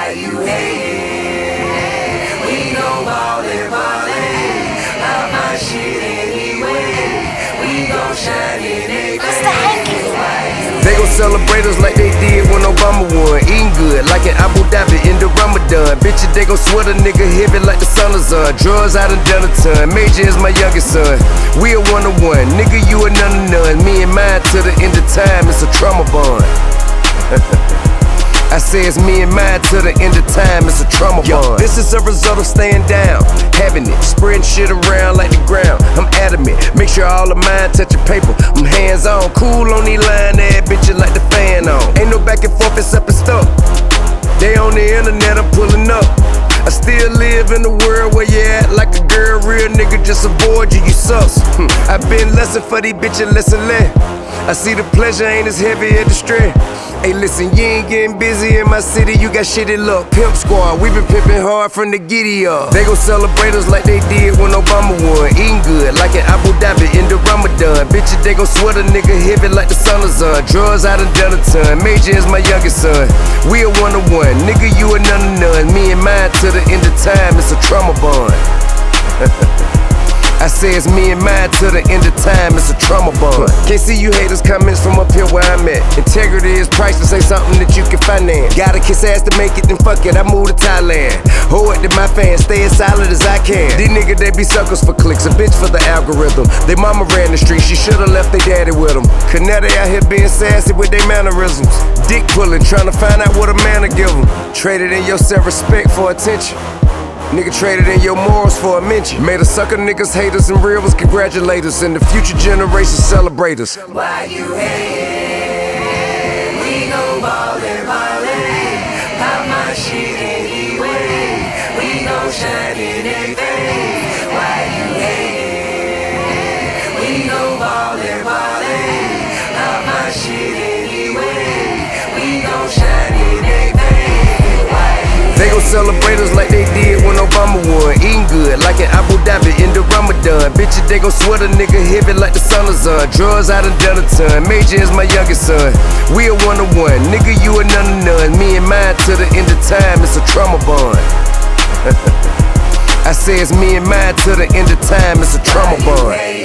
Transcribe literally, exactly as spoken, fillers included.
Why you hating? We gon' ball and ballin'. Pop my shit anyway. We gon' shine in a They gon' celebrate us like they did when Obama won. Eating good like in Abu Dhabi in the Ramadan. Bitches, they gon' sweat a nigga heavy like the sun is on. Drugs, I done done a ton. Major is my youngest son. We a one to one. Nigga, you a none of none. Me and mine to the end of time. It's a trauma bond. I say it's me and mine to the end of time, it's a trauma bond. This is a result of staying down, having it, spreading shit around like the ground. I'm adamant, make sure all of mine touch your paper. I'm hands on, cool on these line ass bitches like the fan on. Ain't no back and forth, it's up and stuck. They on the internet, I'm pulling up. I still live in the world where you act like a girl, real nigga just avoid you, you sus. Hm. I been lesson for these bitches, lesson less. I see the pleasure ain't as heavy as the stress. Hey listen, you ain't getting busy in my city, you got shitty luck. Pimp squad, we been pimping hard from the giddy up. They gon' celebrate us like they did when Obama won. Eating good like in Abu Dhabi in the Ramadan. Bitches, they gon' sweat a nigga heavy like the sun is on. Drugs, I done done a ton. Major is my youngest son. We a one to one. Nigga, you a none of none. Me and mine to the end of time, it's a trauma bond. I say it's me and mine to the end of time, it's a trauma bond. Can't see you haters comments from up here where I'm at. Integrity is priceless, ain't something that you can finance. Gotta kiss ass to make it, then fuck it, I move to Thailand. Hold it to my fans, stay as solid as I can. These niggas, they be suckers for clicks, a bitch for the algorithm. They mama ran the street, she should've left they daddy with them. Canetta out here being sassy with their mannerisms. Dick pulling, trying to find out what a man to give them. Traded in your self-respect for attention. Nigga traded in your morals for a mention. Made a sucker niggas haters and real ones congratulate us. And the future generations celebrate us. Why you hating? We gon' ball and ballin'. Pop my shit anyway. We gon' shine in everything. Why you hating? We gon' ball and ballin'. Pop my shit anyway. We gon' shine in everything. They gon' celebrate us like they did when Obama won. Eating good like in Abu Dhabi in the Ramadan. Bitches, they gon' sweat a nigga heavy like the sun is on. Drugs, I done done a ton. Major is my youngest son. We a one to one. Nigga, you a none of none. Me and mine to the end of time, it's a trauma bond. I say it's me and mine to the end of time, it's a trauma bond.